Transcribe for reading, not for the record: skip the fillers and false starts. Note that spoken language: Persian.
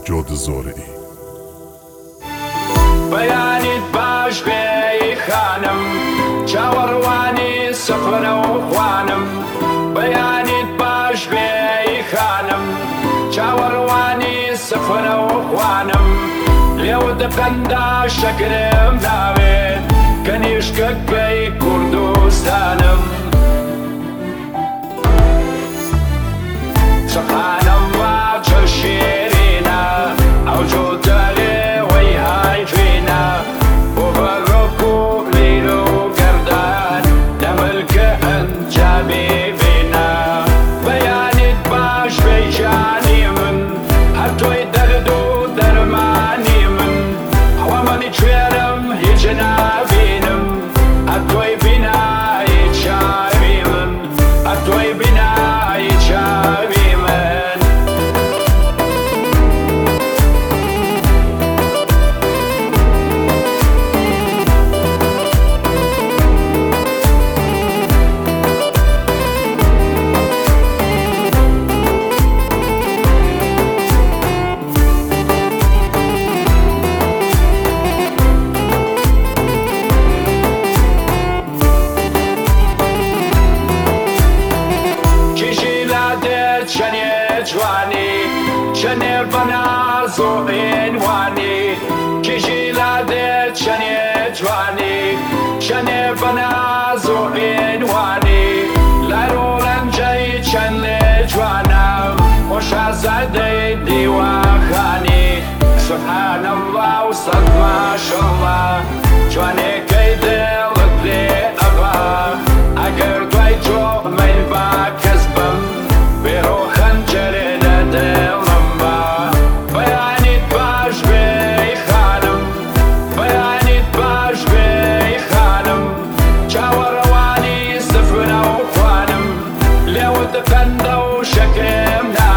سجاد زارعی. بەیانیت باش بێی خانم چاوەڕوانی سفرە و خوانم بەیانیت باش بێی خانم چاوەڕوانی سفرە و خوانم لێو دقەندا شەکرم ناوێت کەنیشکەکەی کوردستانم سەقانم وا چە شێرینە ئەو جوتە لێوەی هایفینە بۆ بەڕۆک و لیر و گەردان لە ملکە ئەنجامی بینە بەیانیت باش بێی ژانی من هەر تۆی دەرد و دەرمانی من ئەوە منی کوێرم هیچ نابینم هەر تۆی بینایی چاوی من هەر تۆی بینایی چاوی من چنێ بەناز و ئێنوانی کیژی لا دێت چنێ جوانی چنێ بەناز و ئێنوانی لەر و لەنجەی چەند لێ جوانم و شازادەی دیوەخانی سوبحان الله و سەد ماشەڵڵا جوانێکەی دڵت لێ ئەبا ئەگەر دوای جۆڵمەی با کەس بم بێرۆ خەنجەرێ لە دڵم با بەیانیت باش بێی خانم بەیانیت باش بێی خانم چاوەڕەوانی سفرە و خوانم لێو دقەندە و شەکرم